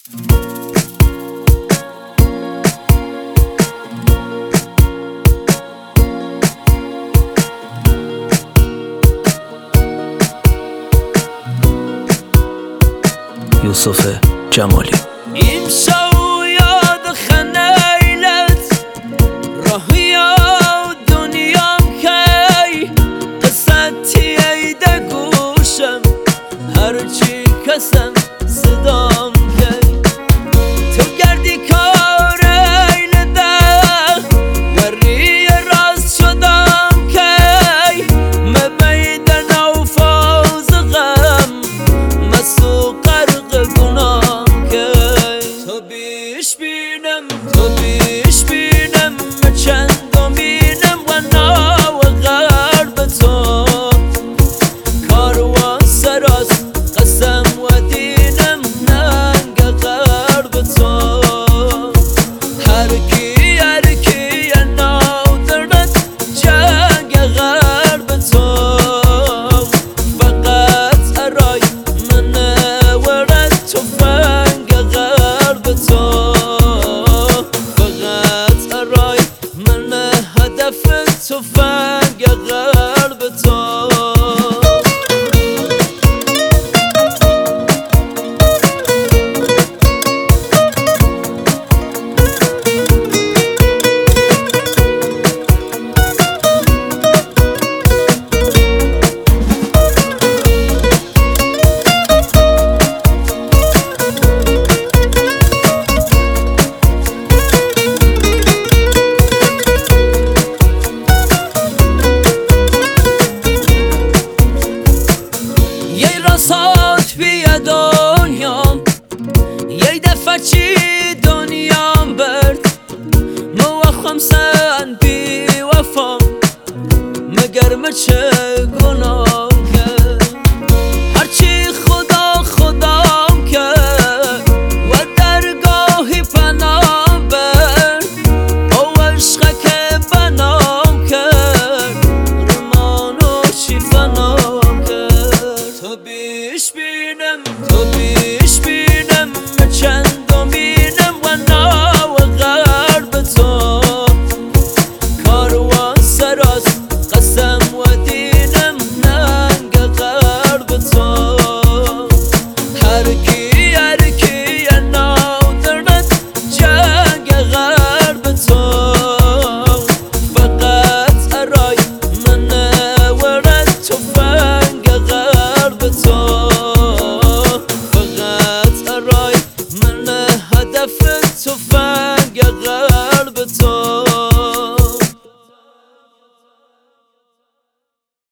یوسف جمالی. امشب یاد خنیلت راهیا دنیام کی قصتی ایده گوشم هرچی کسم صدام کی تو گردی کار ایلده وری راست شدم کی مبیدن و فوز غم مسو غرق گناه کی تو بیش بینم چند بینم و نا و غرب تو کاروان سراست قسم و دینم ننگ غرب تو هر کی نادرد جنگ غرب تو فقط ارای من ورد تفنگ غرب تو فقط ارای من هدف تفنگ غرب تو راسات بیا دنیام یه دفعه چی دنیام برد موخم سن بی وفام مگر چه گناه کرد هرچی خدام کرد و درگاهی پناه برد او عشقه که بنام کرد رمانو چی فنام کرد تو بیش بینم چند بینم و نا و غرب تو کاروان سراست قسم و دینم ننگ غرب تو هر کی نادرد جنگ غرب تو فقط ارای من ورد تفنگ غرب تو فقط ارای من هدف تفنگ غرب تو